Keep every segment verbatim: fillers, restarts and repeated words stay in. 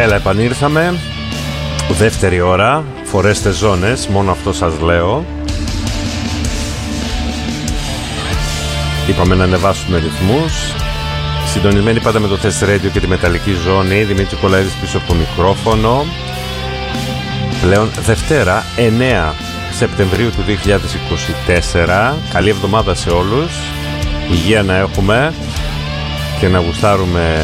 Έλα, επανήρθαμε. Δεύτερη ώρα. Φορέστε ζώνες, μόνο αυτό σας λέω. Είπαμε να ανεβάσουμε ρυθμούς. Συντονισμένοι πάντα με το Test Radio και τη Μεταλλική Ζώνη. Δημήτρη Κολαίδης πίσω από το μικρόφωνο. Πλέον Δευτέρα, εννέα Σεπτεμβρίου του δύο χιλιάδες είκοσι τέσσερα. Καλή εβδομάδα σε όλους. Υγεία να έχουμε και να γουστάρουμε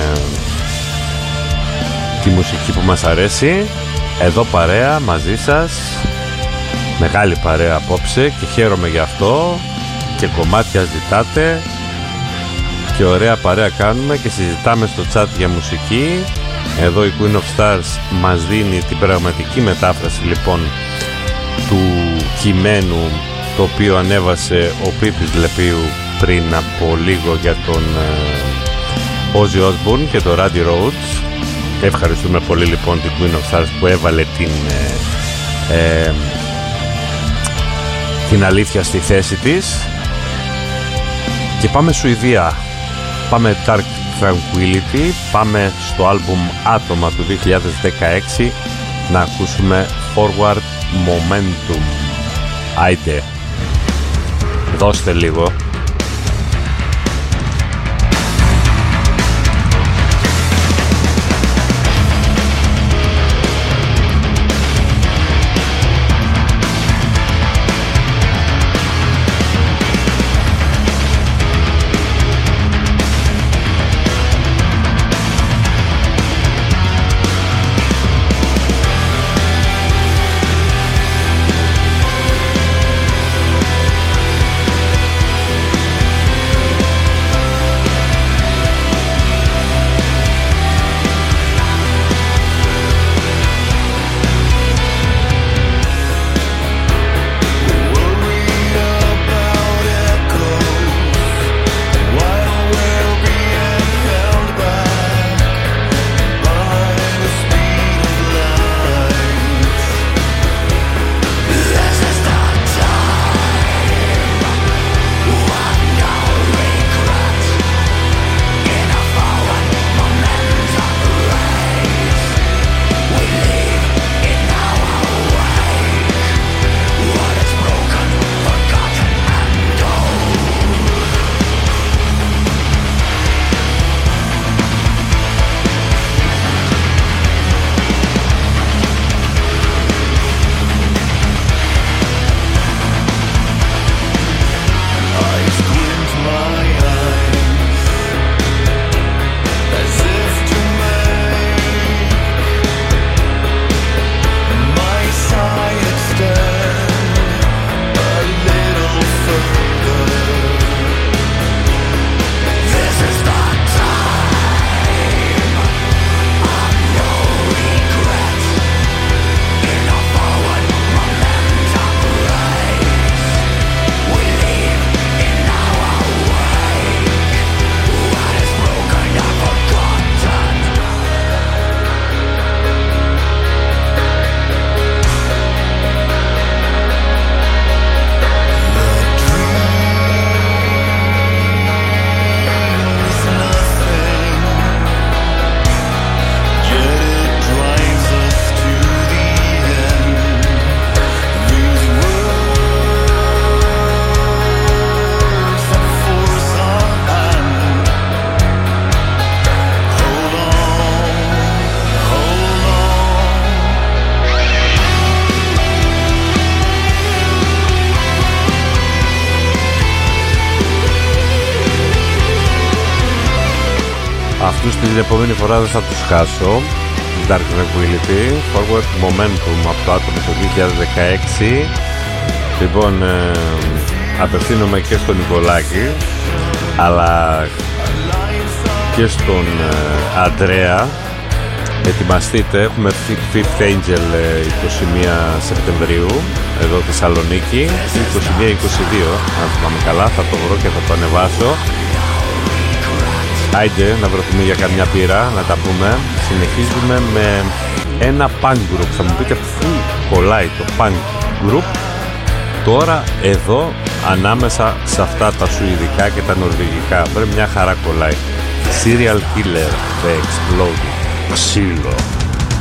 τη μουσική που μας αρέσει. Εδώ παρέα μαζί σας. Μεγάλη παρέα απόψε και χαίρομαι γι' αυτό. Και κομμάτια ζητάτε και ωραία παρέα κάνουμε και συζητάμε στο chat για μουσική. Εδώ η Queen of Stars μας δίνει την πραγματική μετάφραση λοιπόν του κειμένου το οποίο ανέβασε ο Πίπης Λεπίου πριν από λίγο για τον ε, Ozzy Osbourne και το Randy Rhoads. Ευχαριστούμε πολύ λοιπόν την Queen of Stars που έβαλε την, ε, ε, την αλήθεια στη θέση της. Και πάμε Σουηδία. Πάμε Dark Tranquillity. Πάμε στο άλμπουμ Άτομα του δύο χιλιάδες δεκαέξι να ακούσουμε Forward Momentum. Άιντε, δώστε λίγο. Αυτούς την επόμενη φορά δεν θα τους χάσω. Dark Tranquillity, Forward Momentum από το Άτομο το δύο χιλιάδες δεκαέξι. Λοιπόν, ε, απευθύνομαι και στον Νικολάκη αλλά και στον ε, Αντρέα. Ετοιμαστείτε, έχουμε Fifth Angel ε, είκοσι μία Σεπτεμβρίου εδώ Θεσσαλονίκη, είκοσι μία είκοσι δύο αν θυμάμαι καλά, θα το βρω και θα το ανεβάσω. Άιντε να βρεθούμε για καμιά πύρα, να τα πούμε. Συνεχίζουμε με ένα punk group. Θα μου πείτε πού κολλάει το punk group τώρα εδώ ανάμεσα σε αυτά τα σουηδικά και τα νορβηγικά? Πρέπει μια χαρά κολλάει. Serial Killer, The Exploding. Ξύλο.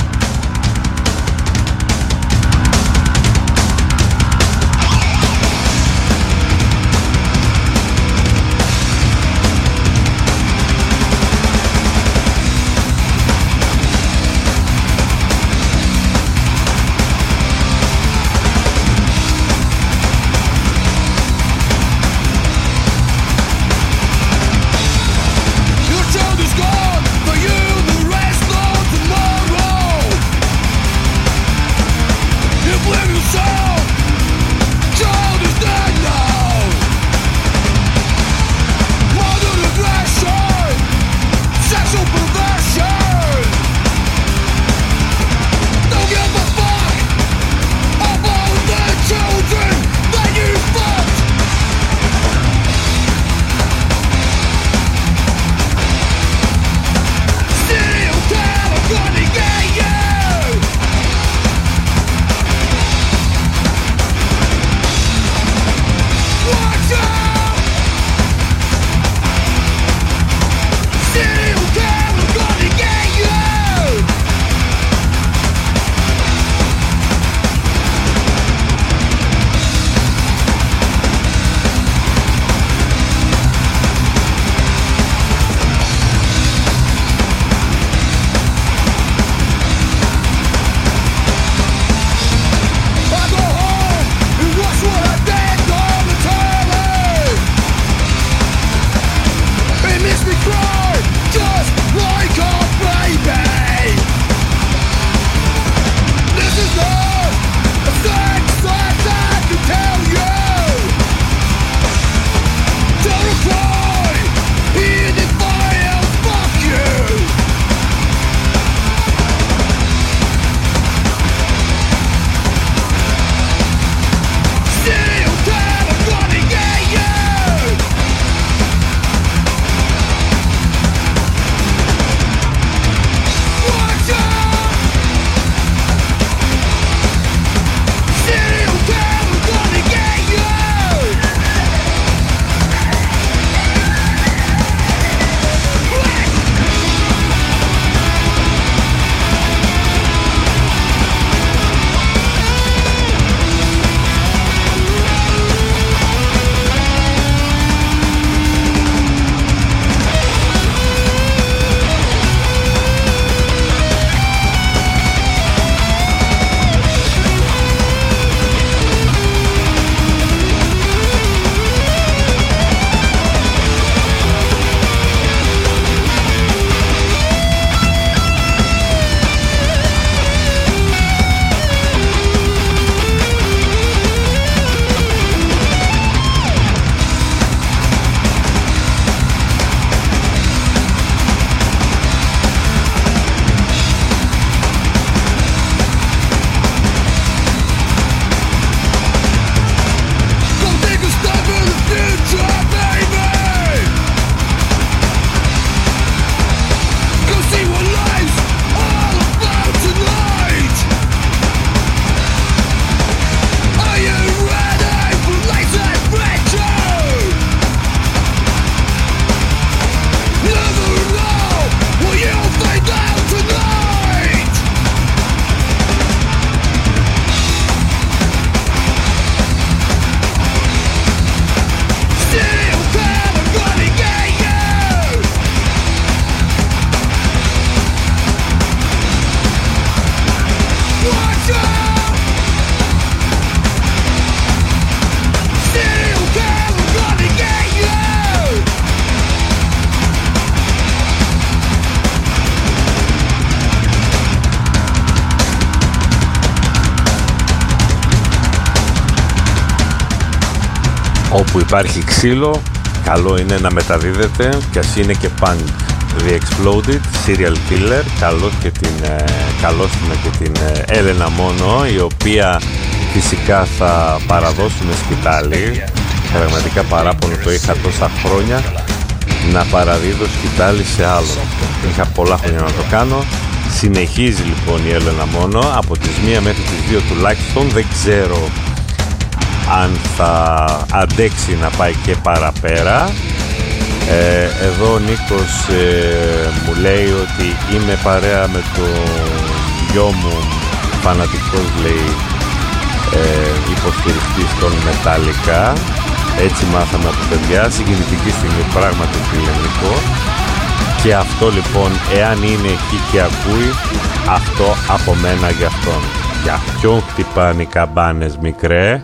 Όπου υπάρχει ξύλο, καλό είναι να μεταδίδεται, και ας είναι και punk. The Exploded, Serial Killer, καλώς και την, ε, καλώσουμε και την ε, Έλενα Μόνο, η οποία φυσικά θα παραδώσουμε σκητάλη. Πραγματικά παράπονο το είχα τόσα χρόνια να παραδίδω σκητάλη σε άλλον. Είχα πολλά χρόνια να το κάνω. Συνεχίζει λοιπόν η Έλενα Μόνο από τις μία μέχρι τις δύο τουλάχιστον. Δεν ξέρω αν θα αντέξει να πάει και παραπέρα. Ε, εδώ ο Νίκος ε, μου λέει ότι είμαι παρέα με το γιο μου, φανατικός λέει, ε, υποστηρικτής των Metallica. Έτσι μάθαμε από παιδιά, συγκινητική στιγμή πράγματι φιλενικό. Και αυτό λοιπόν, εάν είναι εκεί και ακούει, αυτό από μένα για αυτόν. Για ποιον χτυπάνε οι καμπάνες, μικρέ?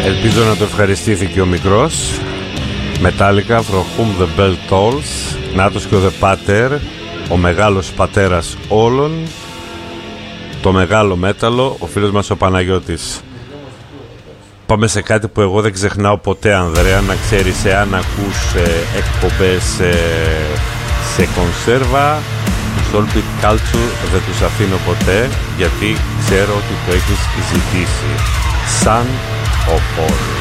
Ελπίζω να το ευχαριστήθηκε ο μικρός. Metallica, From Whom the Bell Tolls. Νάτος και ο The Pater, ο μεγάλος πατέρας όλων, το μεγάλο μέταλλο, ο φίλος μας ο Παναγιώτης. Πάμε σε κάτι που εγώ δεν ξεχνάω ποτέ, Ανδρέα, να ξέρεις, εάν ακούς ε, εκπομπές ε, σε κονσέρβα, στο Orbit Culture δεν τους αφήνω ποτέ, γιατί ξέρω ότι το έχεις ζητήσει. Son of All.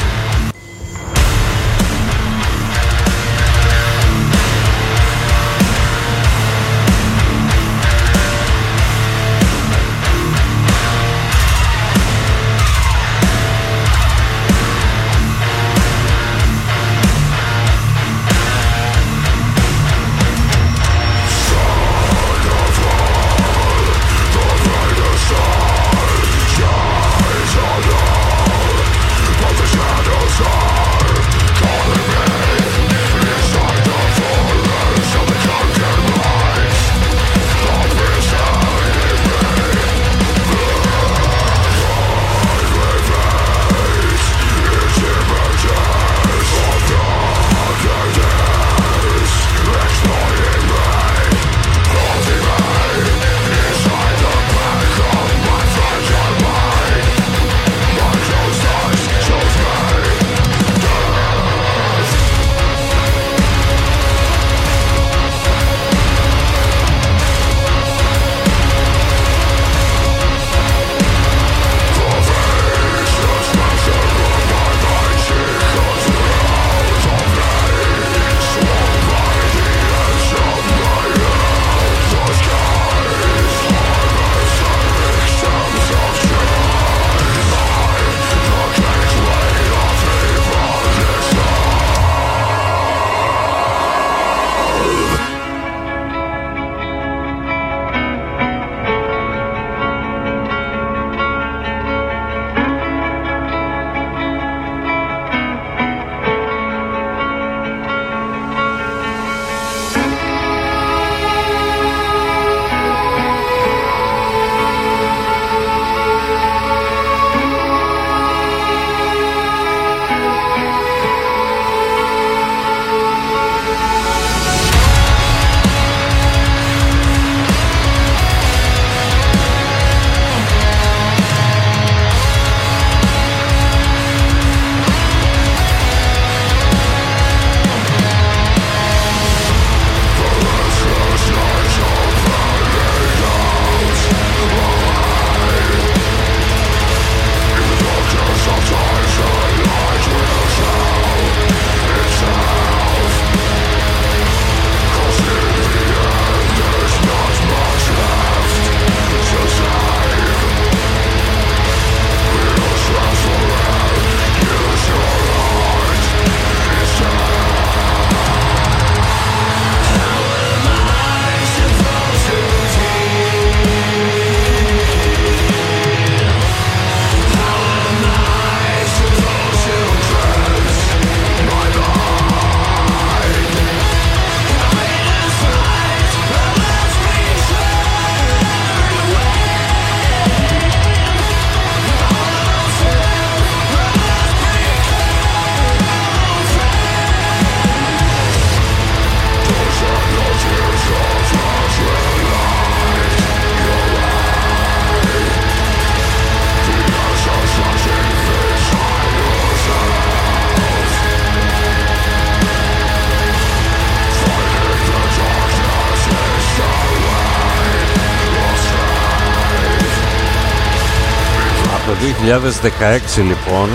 δύο χιλιάδες δεκαέξι λοιπόν,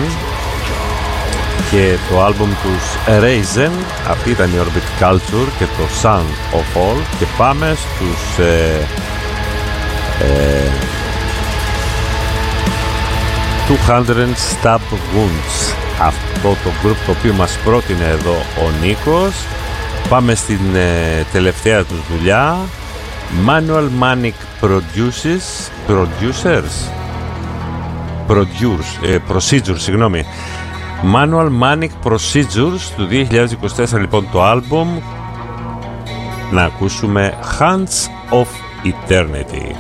και το άλμπουμ τους Raisin. Αυτή ήταν η Orbit Culture και το Son of All. Και πάμε στους ε, ε, two Stab Wounds, αυτό το group το οποίο μας πρότεινε εδώ ο Νίκος. Πάμε στην ε, τελευταία τους δουλειά, Manual Manic Producers Producers Producers ε, Procedures, συγγνώμη Manual Manic Procedures του δύο χιλιάδες είκοσι τέσσερα λοιπόν το άλμπουμ. Να ακούσουμε Hands of Eternity.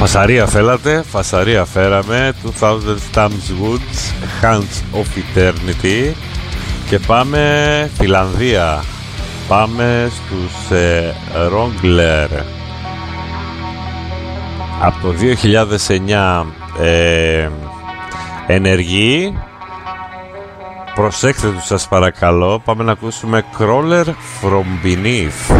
Φασαρία θέλατε, φασαρία φέραμε. two thousand Stamps Woods, Hands of Eternity. Και πάμε Φιλανδία. Πάμε στους ε, Wrangler. Από το δύο χιλιάδες εννιά ε, ενεργοί. Προσέξτε τους σας παρακαλώ. Πάμε να ακούσουμε Crawler from Beneath.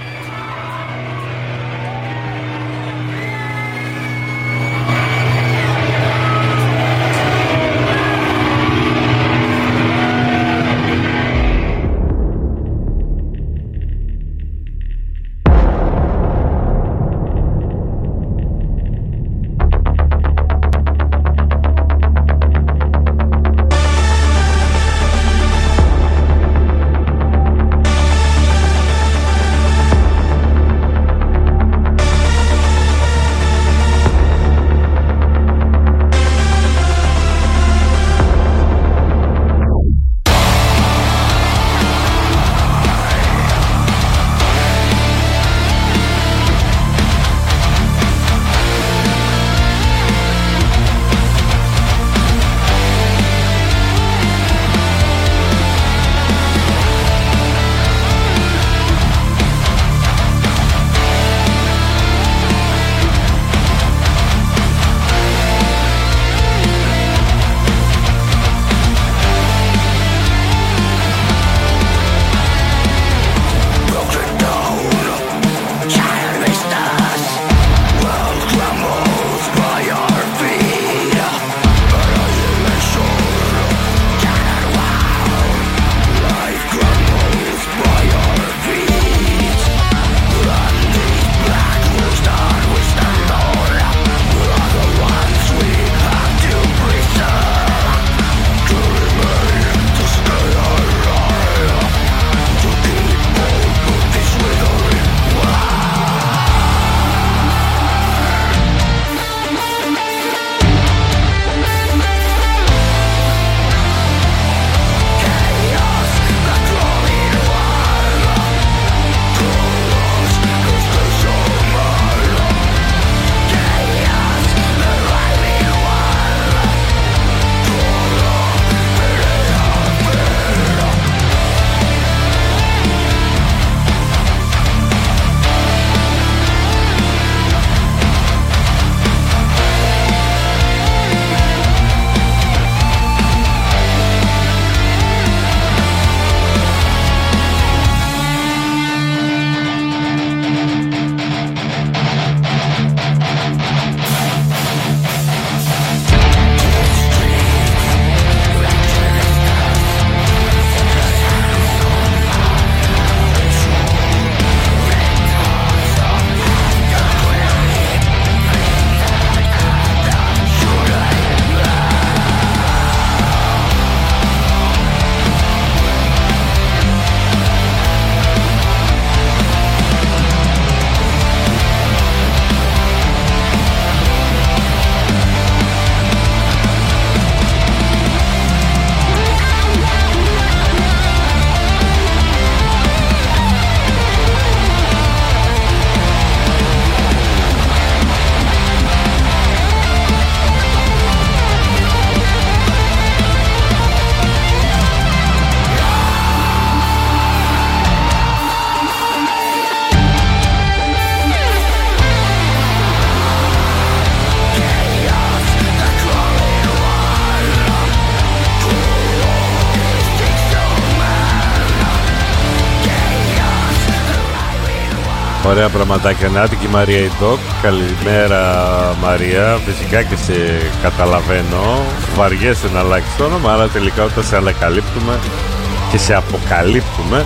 Ωραία πραγματάκια. Νάτικη Μαρία η Ντοκ. Καλημέρα Μαρία. Φυσικά και σε καταλαβαίνω. Βαριέσαι να αλλάξεις το όνομα, αλλά τελικά όταν σε ανακαλύπτουμε και σε αποκαλύπτουμε,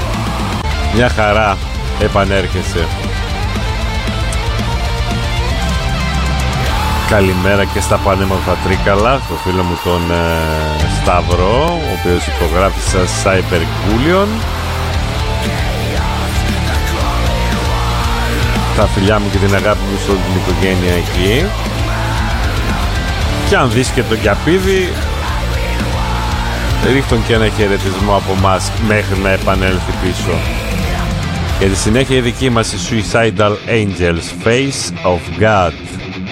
μια χαρά επανέρχεσαι. Καλημέρα και στα πανέμορφα Τρίκαλα, στο φίλο μου τον ε, Σταύρο, ο οποίος υπογράφει σαν Cybercoolion. Τα φιλιά μου και την αγάπη μου σε όλη την οικογένεια εκεί. Και αν δεις και τον Κιαπίδη, ρίχτον και ένα χαιρετισμό από μας μέχρι να επανέλθει πίσω. Και τη συνέχεια η δική μας η Suicidal Angels, Face of God.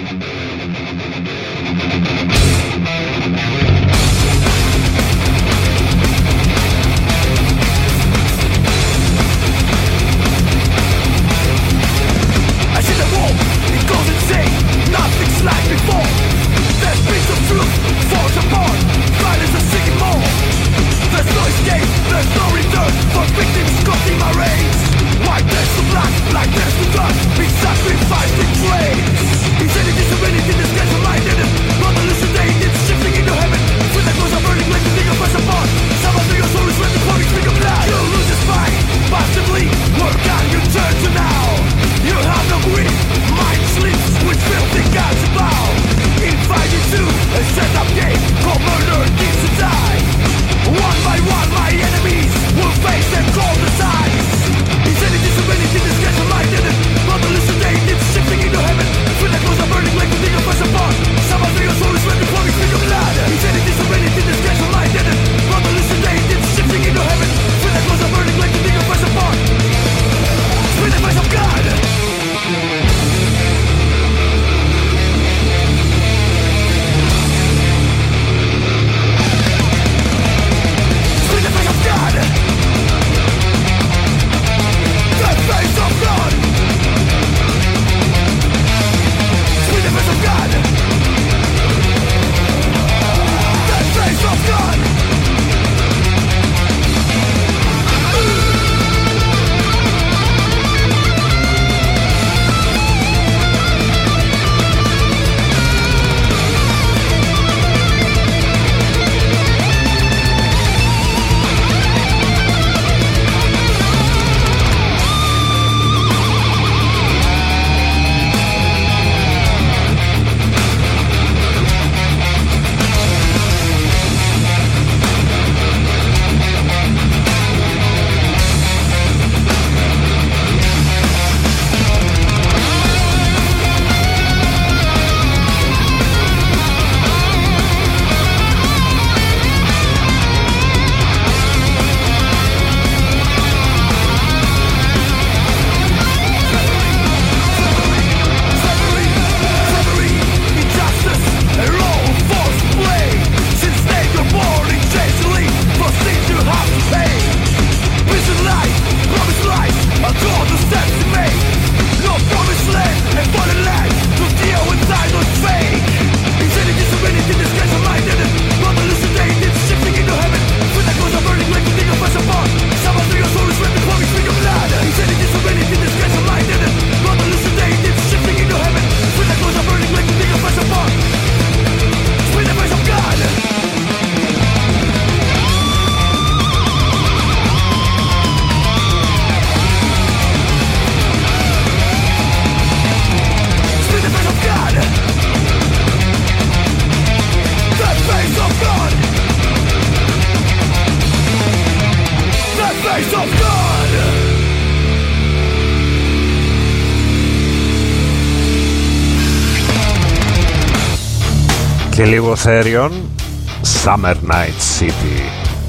Και λίγο Therion, Summer Night City.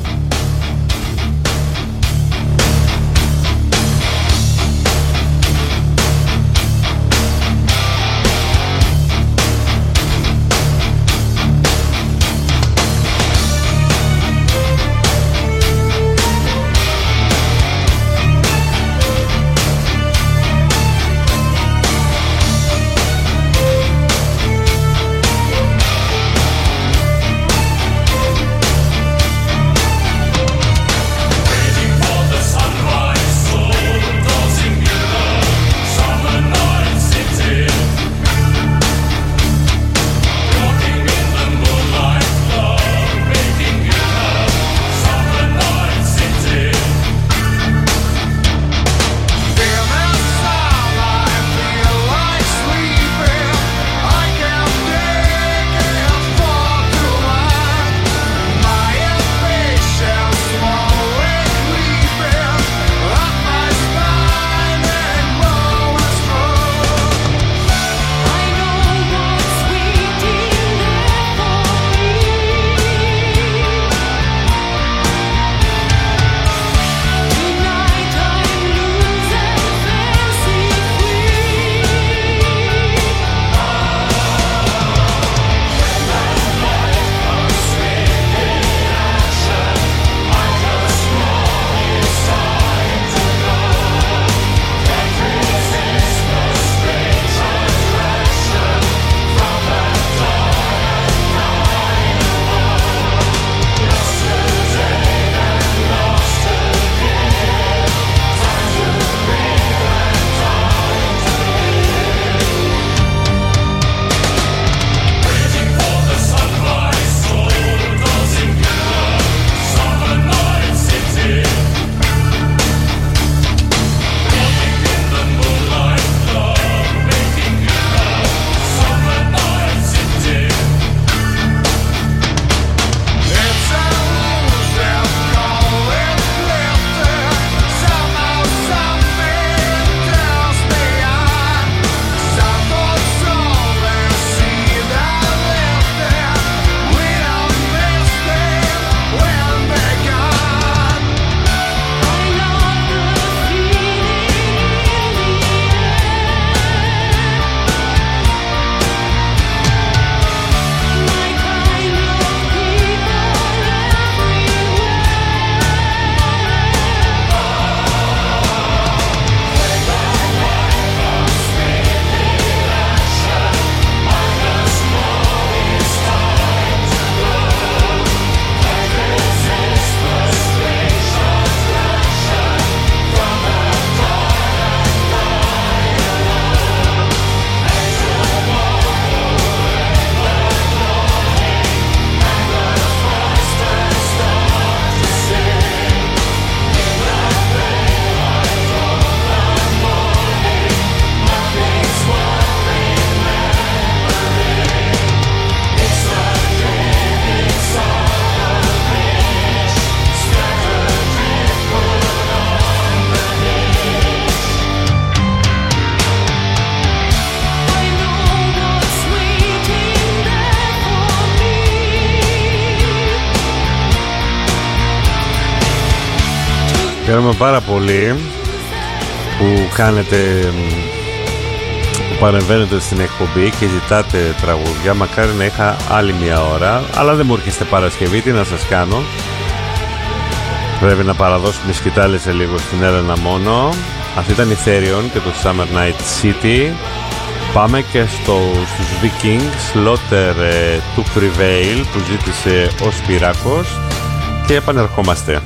Χαίρομαι πάρα πολύ που κάνετε, που παρεμβαίνετε στην εκπομπή και ζητάτε τραγούδια. Μακάρι να είχα άλλη μια ώρα, αλλά δεν μου έρχεστε Παρασκευή, τι να σας κάνω. Πρέπει να παραδώσουμε σκητάλη σε λίγο στην Έλενα μόνο. Αυτή ήταν η Therion και το Summer Night City. Πάμε και στο, στους Vikings, Slaughter to Prevail που ζήτησε ο Σπυράκος και επανερχόμαστε.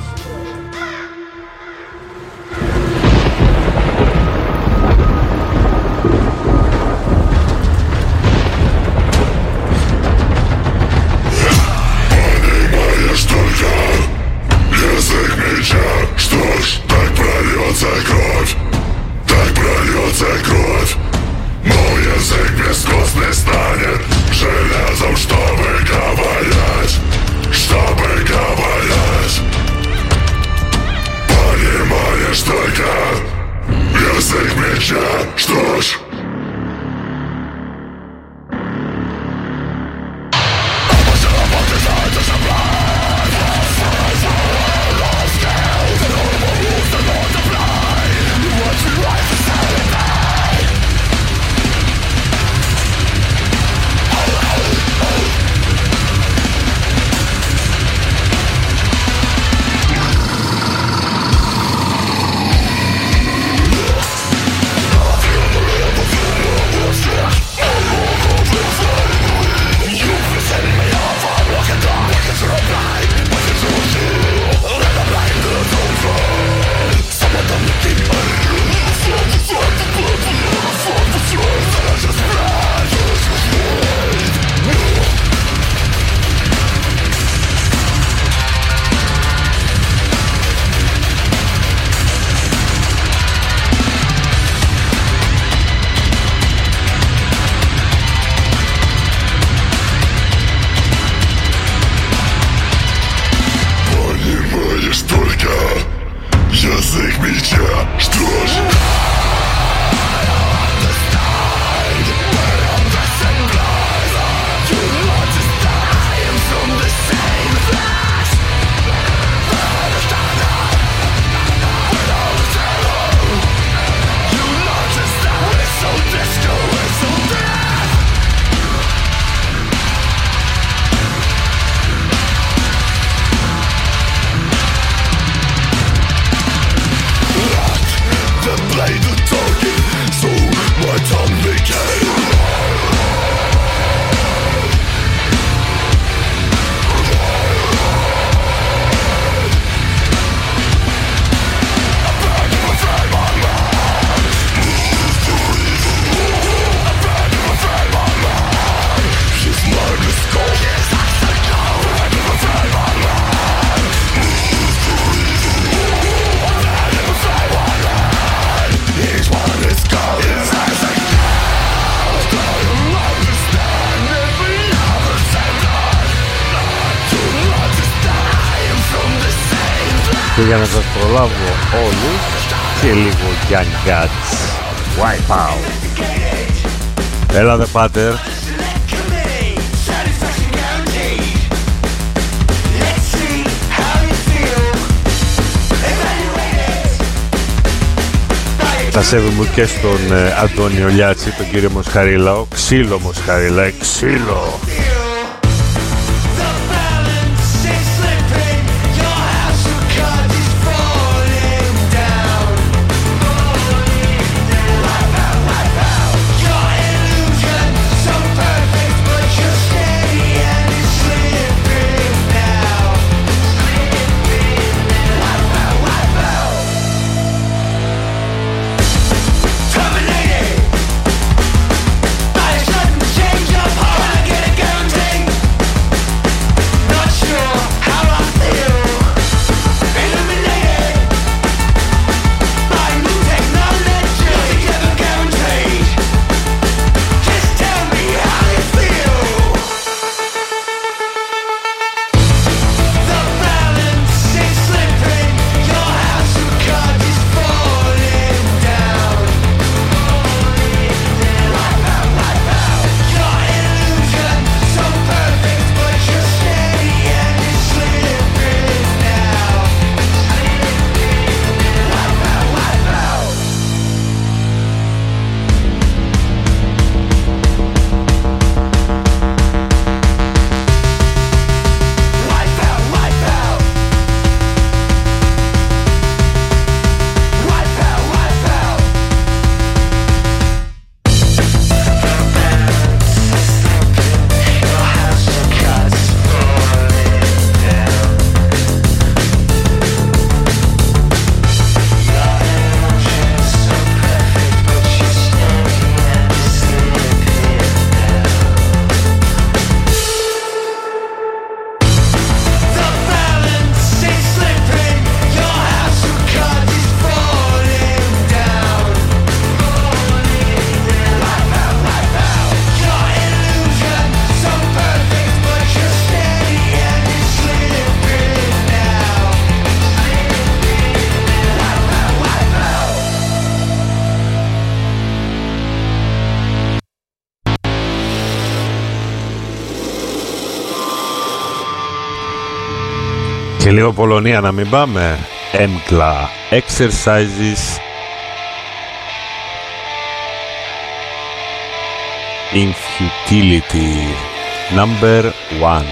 Железом, чтобы ковалять, чтобы ковалять. Και για να σας προλάβω όλους και λίγο Young Guts, Wipe Out. Έλα δε πάτερ. Τα σέβη μου και στον ε, Αντώνιο Λιάτση, τον κύριο Μοσχαρίλαο. Ξύλο Μοσχαρίλα, ξύλο. Και λίγο Πολωνία να μην πάμε. Έμκλα, Exercises in Futility, number one.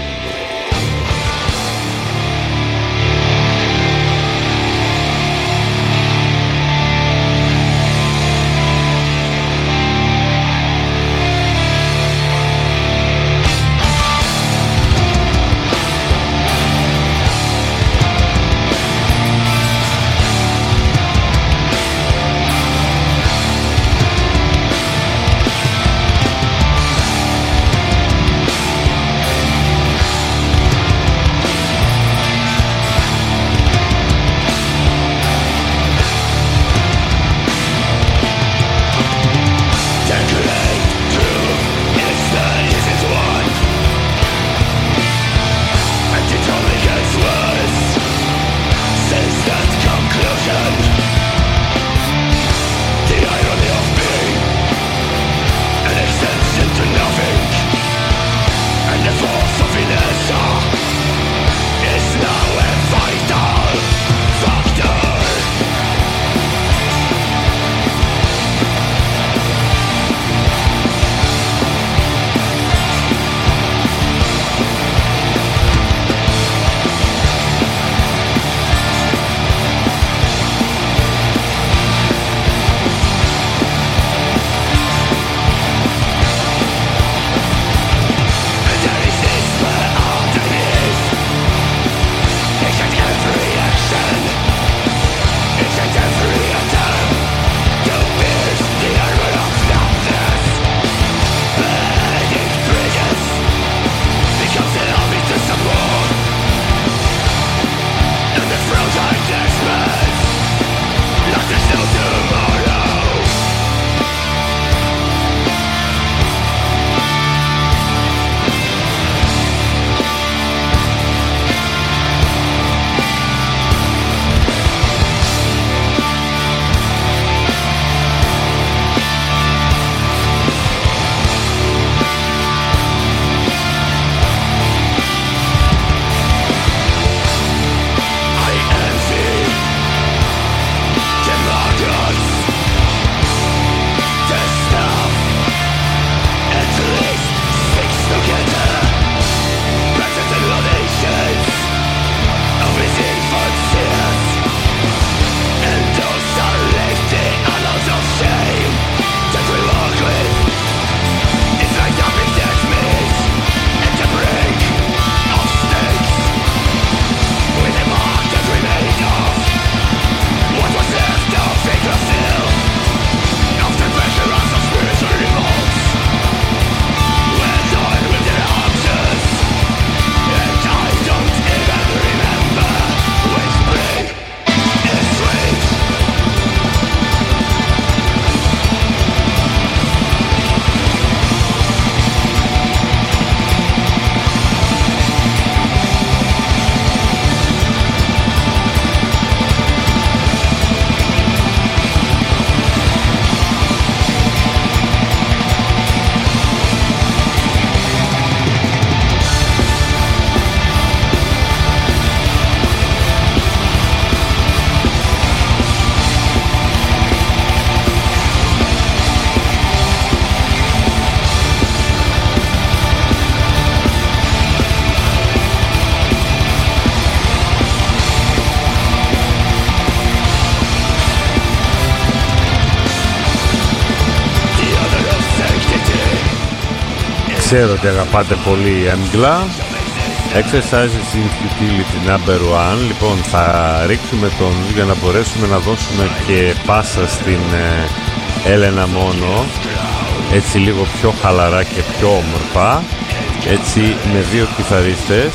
Ξέρω ότι αγαπάτε πολύ η έμγκλα. Exercises in Futility number one. Λοιπόν, θα ρίξουμε τον για να μπορέσουμε να δώσουμε και πάσα στην ε, Έλενα μόνο, έτσι λίγο πιο χαλαρά και πιο όμορφα, έτσι με δύο κιθαρίστες,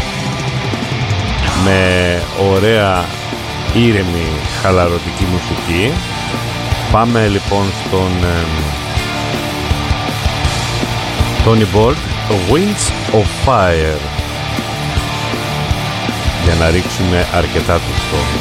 με ωραία ήρεμη χαλαρωτική μουσική. Πάμε λοιπόν στον ε, Tony Borg, το Winds of Fire, για να ρίξουμε αρκετά το στόχο.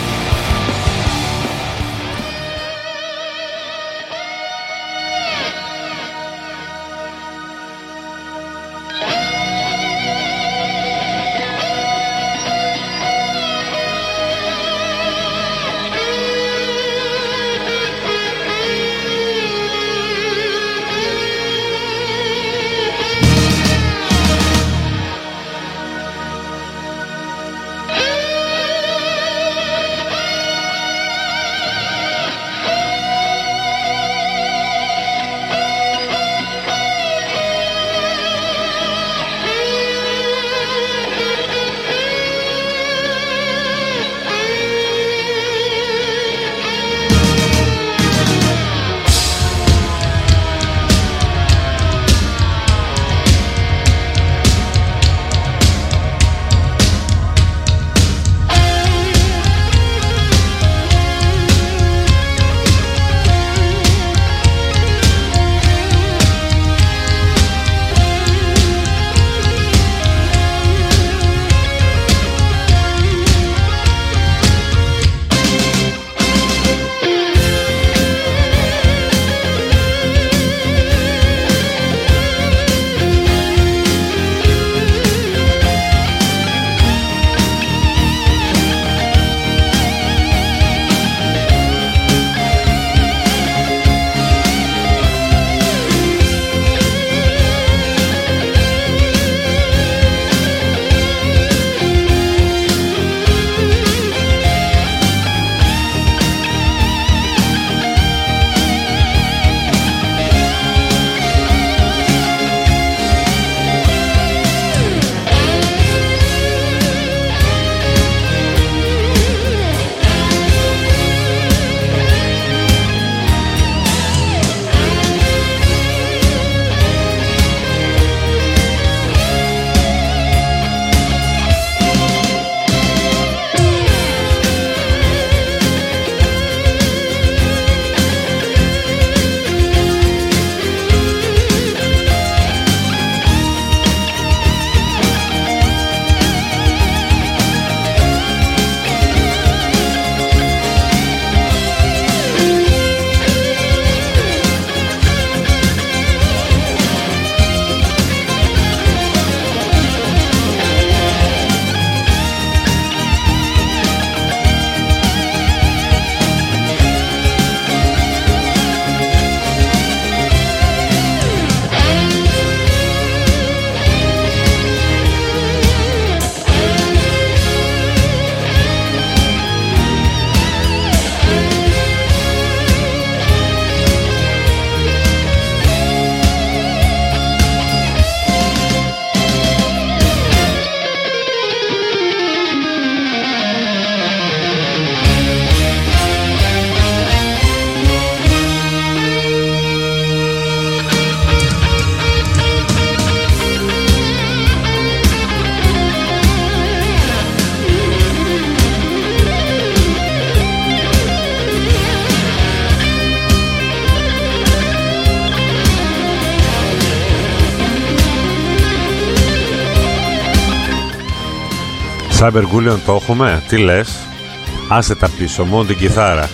Cybergullion το έχουμε, τι λες? Άσε τα πίσω, μόνο την κιθάρα.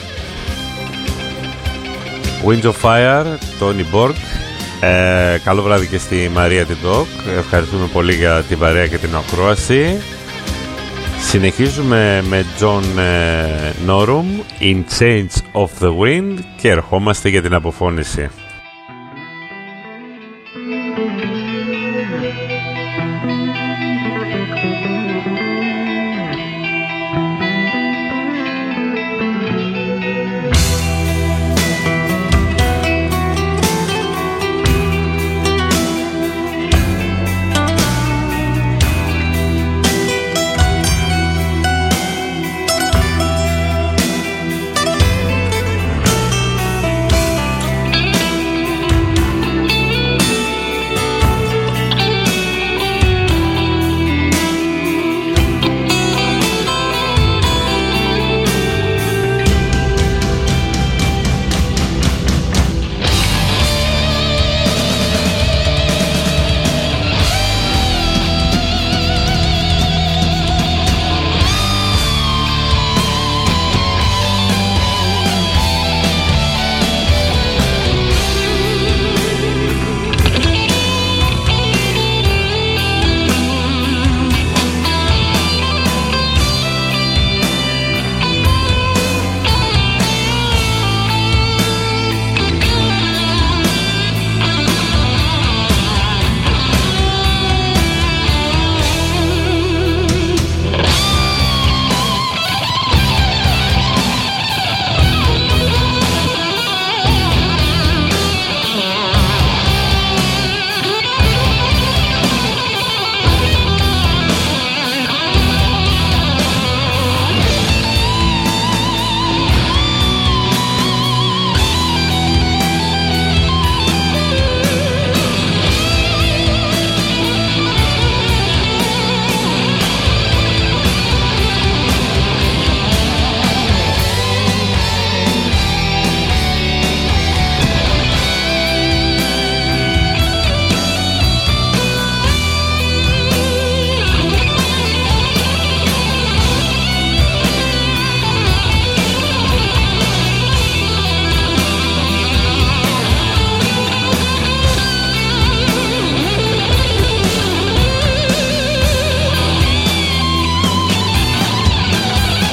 Winds of Fire, Tony Borg. Ε, καλό βράδυ και στη Μαρία την Doc. Ευχαριστούμε πολύ για την παρέα και την ακρόαση. Συνεχίζουμε με John ε, Norum, In Change of the Wind, και ερχόμαστε για την αποφώνηση.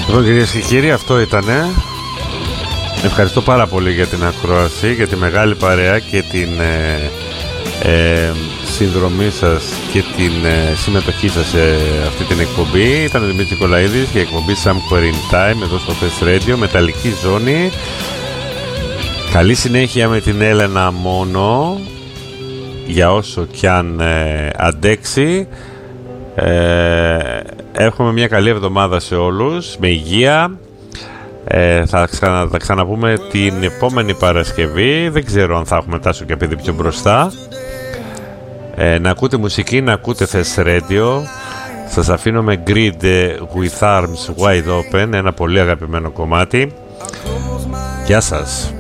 Λοιπόν, κυρίες και κύριοι, αυτό ήτανε. Ευχαριστώ πάρα πολύ για την ακρόαση, για τη μεγάλη παρέα και την ε, ε, συνδρομή σας και την ε, συμμετοχή σας σε αυτή την εκπομπή. Ήταν ο Δημήτρης Νικολαίδης για εκπομπή Somewhere in Time εδώ στο Fest Radio, Μεταλλική Ζώνη. Καλή συνέχεια με την Έλενα μόνο, για όσο κι αν ε, αντέξει. ε, Εύχομαι μια καλή εβδομάδα σε όλους, με υγεία. ε, Θα ξανα, θα ξαναπούμε την επόμενη Παρασκευή. Δεν ξέρω αν θα έχουμε Τάσο και παιδί πιο μπροστά. ε, Να ακούτε μουσική, να ακούτε Fest Radio. Σας αφήνω με Grid with Arms Wide Open, ένα πολύ αγαπημένο κομμάτι. Γεια σας.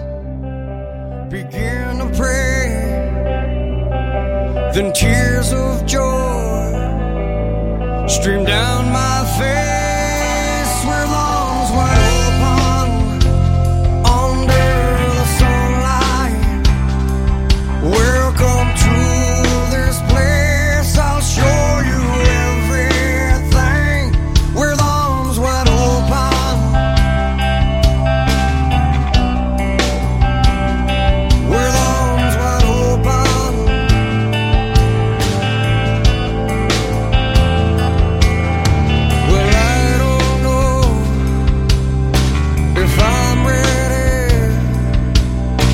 Begin to pray, then tears of joy stream down my face where lungs wide.